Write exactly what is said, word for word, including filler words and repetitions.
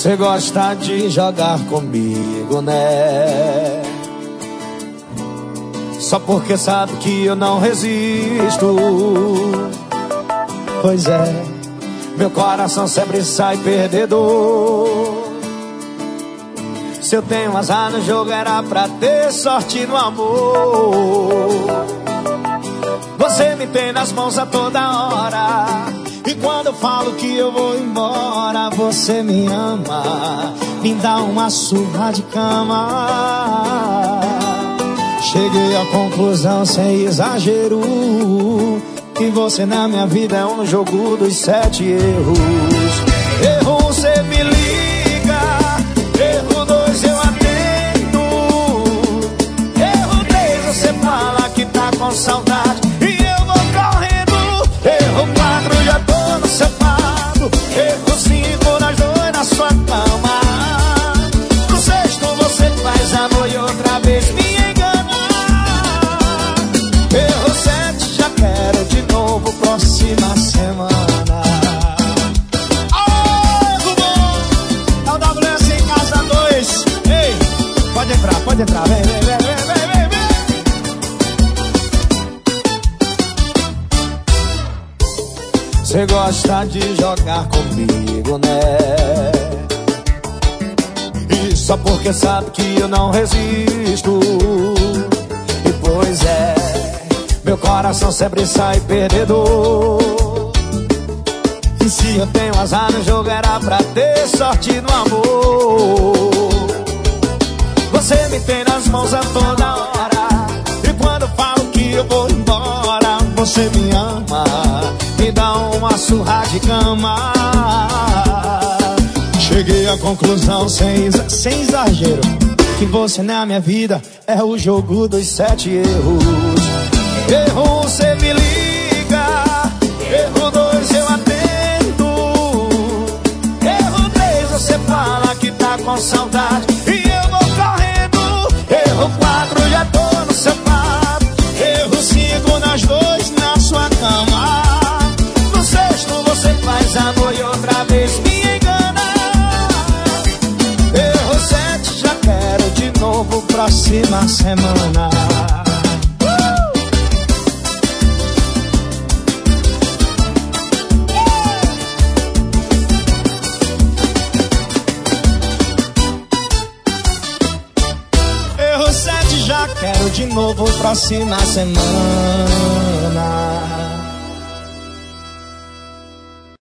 Você gosta de jogar comigo, né? Só porque sabe que eu não resisto. Pois é, meu coração sempre sai perdedor. Se eu tenho azar no jogo era pra ter sorte no amor. Você me tem nas mãos a toda hora, e quando eu falo que eu vou embora, você me ama, me dá uma surra de cama. Cheguei à conclusão sem exagero que você na minha vida é um jogo dos sete erros. Erro um, cê me liga. Erro dois, eu atendo. Erro três, você fala que tá com saudade e eu vou correndo. Erro quatro, já tô no seu lado. Erro cinco, nós dois na sua cama. No sexto, você faz amor e outra vez me engana. Erro sete, já quero de novo próxima semana. Oh, erro bom! É o W S em casa dois. Ei, pode entrar, pode entrar. Vem, vem, vem, vem, vem, vem. Você gosta de jogar comigo, né? E só porque sabe que eu não resisto. E pois é, meu coração sempre sai perdedor. E se eu tenho azar no jogo era pra ter sorte no amor. Você me tem nas mãos a toda hora, e quando eu falo que eu vou embora, você me ama, me dá uma surra de cama. Cheguei à conclusão sem, sem exagero que você na minha vida é o jogo dos sete erros. Erro um, cê me liga. Erro dois, eu atendo. Erro três, você fala que tá com saudade e eu vou correndo. Erro quatro, já tô no seu lado. Erro cinco, nós dois na sua cama. No sexto, você faz amor e outra vez me engana. Erro sete, já quero de novo próxima semana. Quero de novo próxima semana.